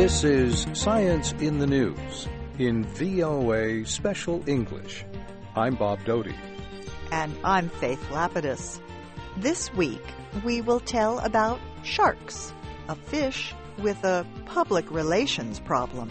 This is Science in the News in VOA Special English. I'm Bob Doty. And I'm Faith Lapidus. This week, we will tell about sharks, a fish with a public relations problem.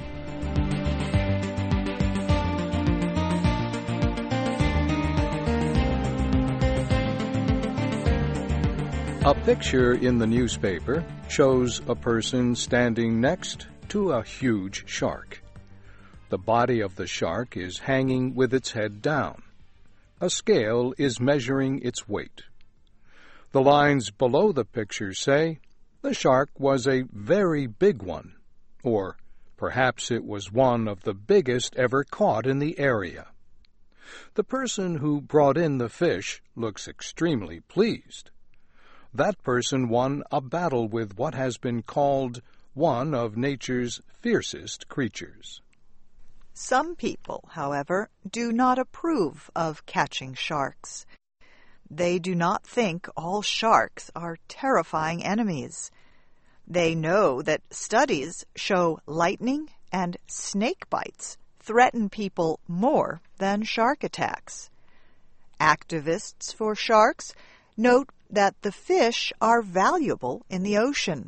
A picture in the newspaper shows a person standing next to a huge shark. The body of the shark is hanging with its head down. A scale is measuring its weight. The lines below the picture say, the shark was a very big one, or perhaps it was one of the biggest ever caught in the area. The person who brought in the fish looks extremely pleased. That person won a battle with what has been called one of nature's fiercest creatures. Some people, however, do not approve of catching sharks. They do not think all sharks are terrifying enemies. They know that studies show lightning and snake bites threaten people more than shark attacks. Activists for sharks note that the fish are valuable in the ocean.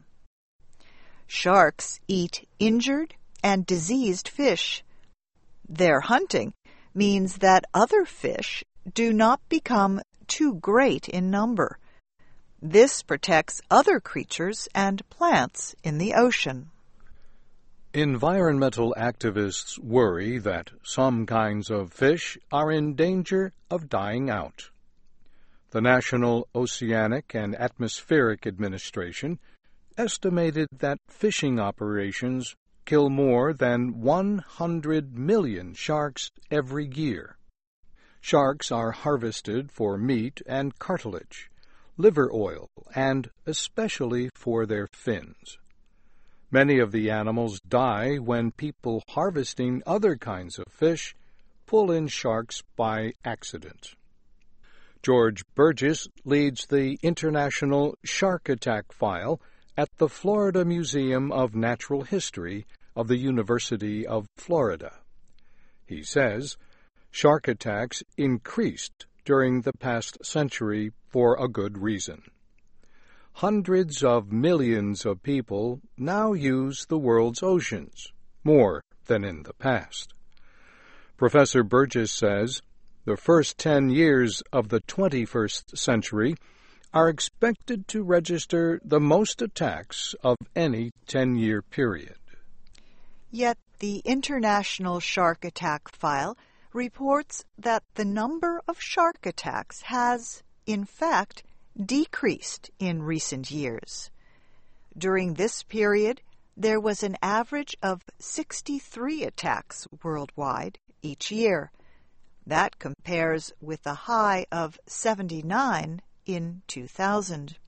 Sharks eat injured and diseased fish. Their hunting means that other fish do not become too great in number. This protects other creatures and plants in the ocean. Environmental activists worry that some kinds of fish are in danger of dying out. The National Oceanic and Atmospheric Administration estimated that fishing operations kill more than 100 million sharks every year. Sharks are harvested for meat and cartilage, liver oil, and especially for their fins. Many of the animals die when people harvesting other kinds of fish pull in sharks by accident. George Burgess leads the International Shark Attack File at the Florida Museum of Natural History of the University of Florida. He says shark attacks increased during the past century for a good reason. Hundreds of millions of people now use the world's oceans, more than in the past. Professor Burgess says the first 10 years of the 21st century are expected to register the most attacks of any 10-year period. Yet the International Shark Attack File reports that the number of shark attacks has, in fact, decreased in recent years. During this period, there was an average of 63 attacks worldwide each year. That compares with a high of 79 in 2000.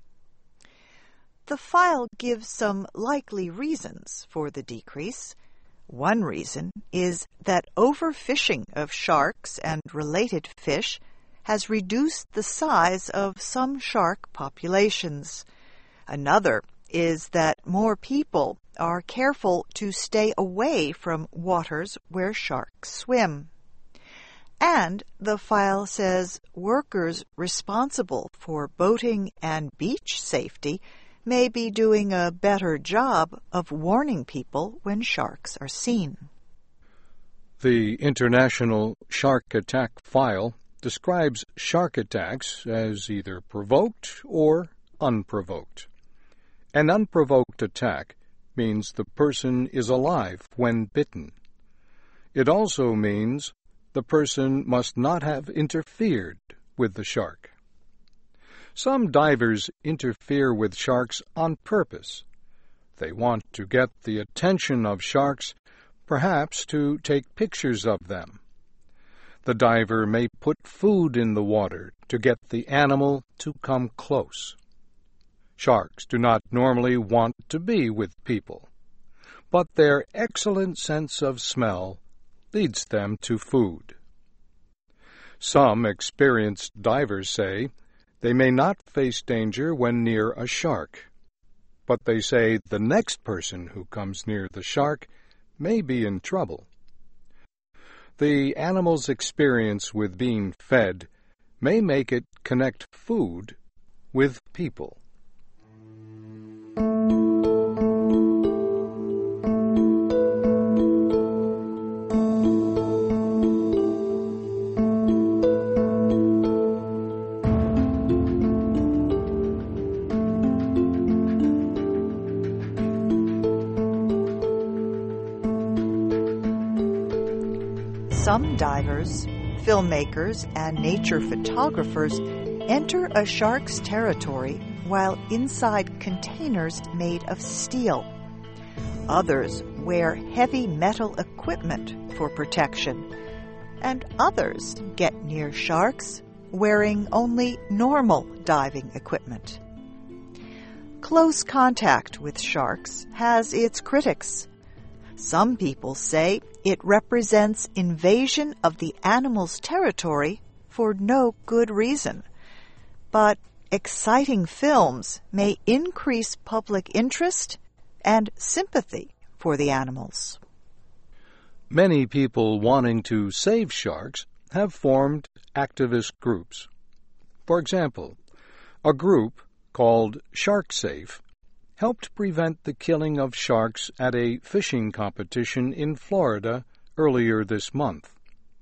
The file gives some likely reasons for the decrease. One reason is that overfishing of sharks and related fish has reduced the size of some shark populations. Another is that more people are careful to stay away from waters where sharks swim. And the file says workers responsible for boating and beach safety may be doing a better job of warning people when sharks are seen. The International Shark Attack File describes shark attacks as either provoked or unprovoked. An unprovoked attack means the person is alive when bitten. It also means the person must not have interfered with the shark. Some divers interfere with sharks on purpose. They want to get the attention of sharks, perhaps to take pictures of them. The diver may put food in the water to get the animal to come close. Sharks do not normally want to be with people, but their excellent sense of smell leads them to food. Some experienced divers say they may not face danger when near a shark, but they say the next person who comes near the shark may be in trouble. The animal's experience with being fed may make it connect food with people. Some divers, filmmakers, and nature photographers enter a shark's territory while inside containers made of steel. Others wear heavy metal equipment for protection, and others get near sharks wearing only normal diving equipment. Close contact with sharks has its critics. Some people say it represents invasion of the animal's territory for no good reason. But exciting films may increase public interest and sympathy for the animals. Many people wanting to save sharks have formed activist groups. For example, a group called SharkSafe helped prevent the killing of sharks at a fishing competition in Florida earlier this month.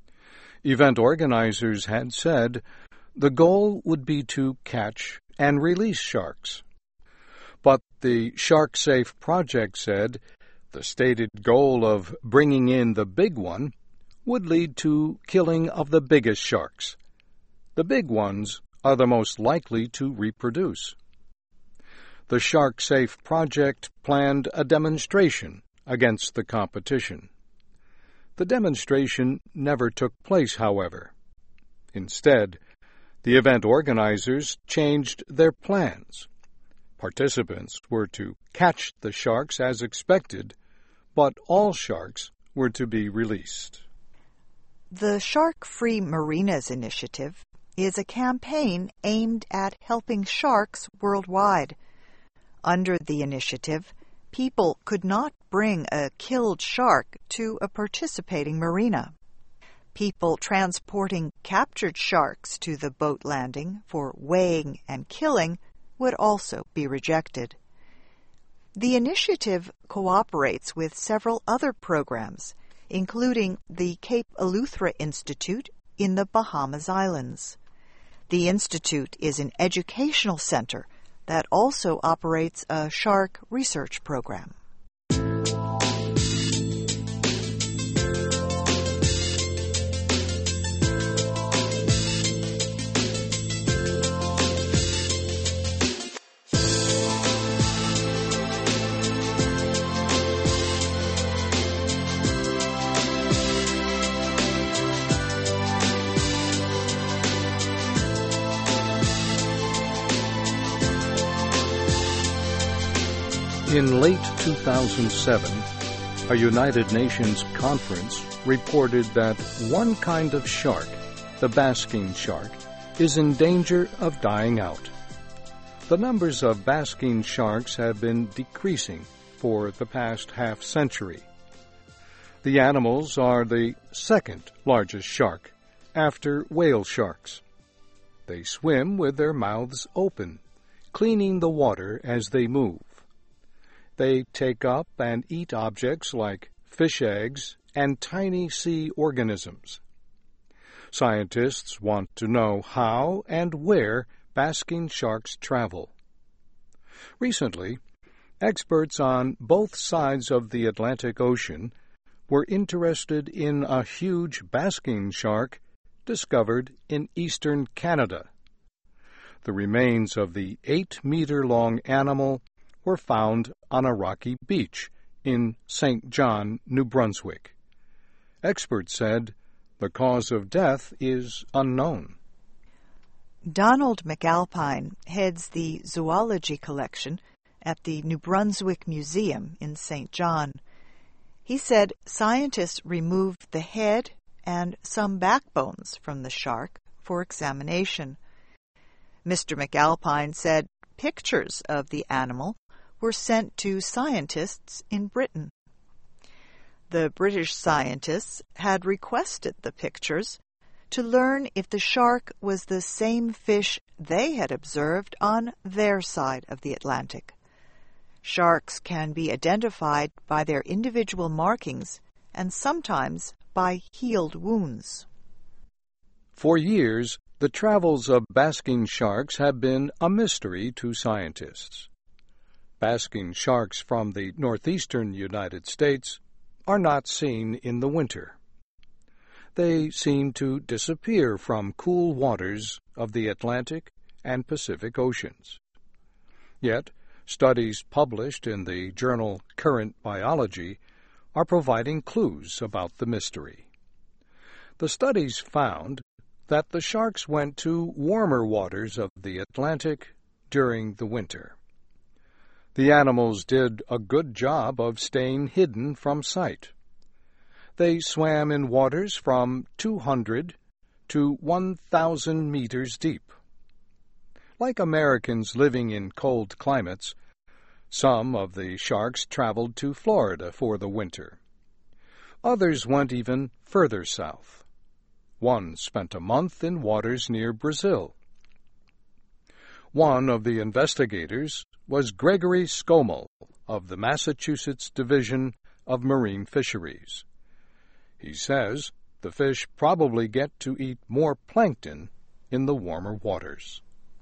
Event organizers had said the goal would be to catch and release sharks. But the SharkSafe project said the stated goal of bringing in the big one would lead to killing of the biggest sharks. The big ones are the most likely to reproduce. The SharkSafe project planned a demonstration against the competition. The demonstration never took place, however. Instead, the event organizers changed their plans. Participants were to catch the sharks as expected, but all sharks were to be released. The Shark-Free Marinas Initiative is a campaign aimed at helping sharks worldwide. Under the initiative, people could not bring a killed shark to a participating marina. People transporting captured sharks to the boat landing for weighing and killing would also be rejected. The initiative cooperates with several other programs, including the Cape Eleuthera Institute in the Bahamas Islands. The institute is an educational center that also operates a shark research program. In late 2007, a United Nations conference reported that one kind of shark, the basking shark, is in danger of dying out. The numbers of basking sharks have been decreasing for the past half-century. The animals are the second largest shark, after whale sharks. They swim with their mouths open, cleaning the water as they move. They take up and eat objects like fish eggs and tiny sea organisms. Scientists want to know how and where basking sharks travel. Recently, experts on both sides of the Atlantic Ocean were interested in a huge basking shark discovered in eastern Canada. The remains of the 8-meter-long animal were found on a rocky beach in St. John, New Brunswick. Experts said the cause of death is unknown. Donald McAlpine heads the zoology collection at the New Brunswick Museum in St. John. He said scientists removed the head and some backbones from the shark for examination. Mr. McAlpine said pictures of the animal were sent to scientists in Britain. The British scientists had requested the pictures to learn if the shark was the same fish they had observed on their side of the Atlantic. Sharks can be identified by their individual markings and sometimes by healed wounds. For years, the travels of basking sharks have been a mystery to scientists. Basking sharks from the northeastern United States are not seen in the winter. They seem to disappear from cool waters of the Atlantic and Pacific Oceans. Yet, studies published in the journal Current Biology are providing clues about the mystery. The studies found that the sharks went to warmer waters of the Atlantic during the winter. The animals did a good job of staying hidden from sight. They swam in waters from 200 to 1,000 meters deep. Like Americans living in cold climates, some of the sharks traveled to Florida for the winter. Others went even further south. One spent a month in waters near Brazil. One of the investigators was Gregory Skomal of the Massachusetts Division of Marine Fisheries. He says the fish probably get to eat more plankton in the warmer waters.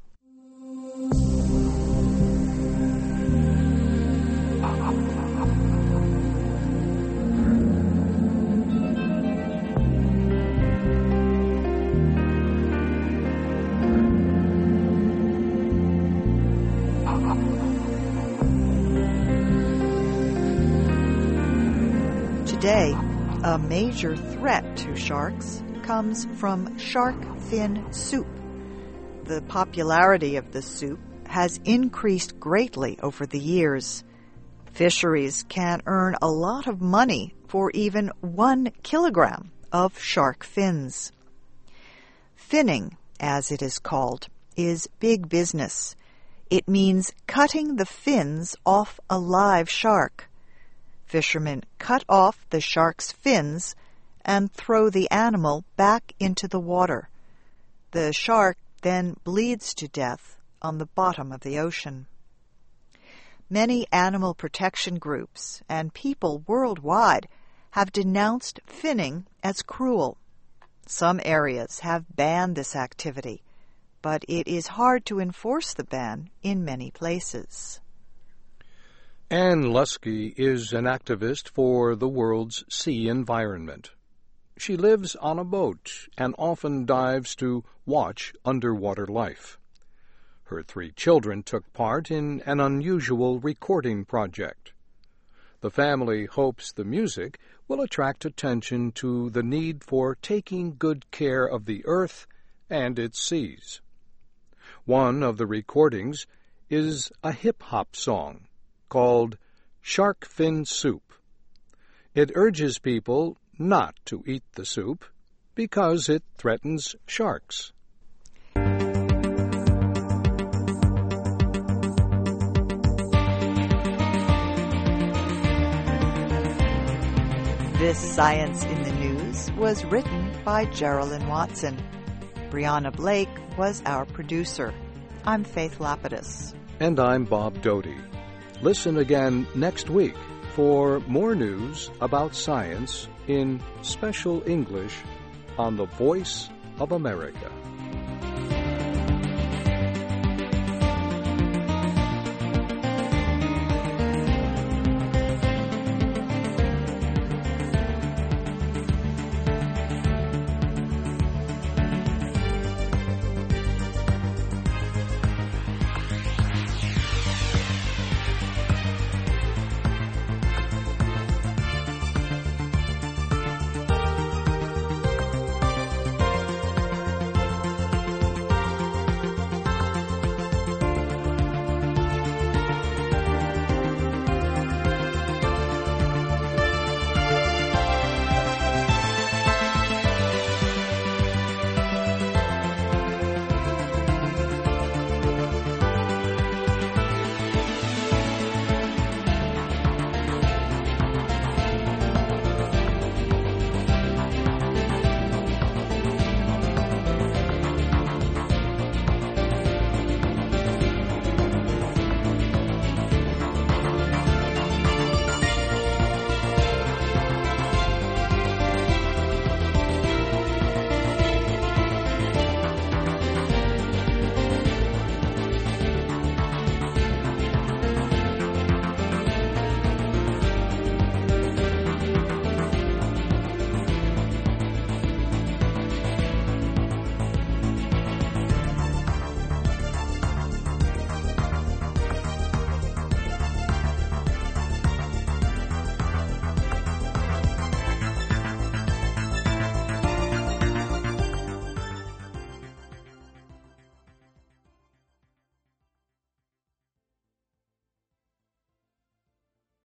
Today, a major threat to sharks comes from shark fin soup. The popularity of the soup has increased greatly over the years. Fisheries can earn a lot of money for even 1 kilogram of shark fins. Finning, as it is called, is big business. It means cutting the fins off a live shark. Fishermen cut off the shark's fins and throw the animal back into the water. The shark then bleeds to death on the bottom of the ocean. Many animal protection groups and people worldwide have denounced finning as cruel. Some areas have banned this activity, but it is hard to enforce the ban in many places. Anne Lusky is an activist for the world's sea environment. She lives on a boat and often dives to watch underwater life. Her 3 children took part in an unusual recording project. The family hopes the music will attract attention to the need for taking good care of the earth and its seas. One of the recordings is a hip-hop song called Shark Fin Soup. It urges people not to eat the soup because it threatens sharks. This Science in the News was written by Geraldine Watson. Brianna Blake was our producer. I'm Faith Lapidus. And I'm Bob Doty. Listen again next week for more news about science in special English on the Voice of America.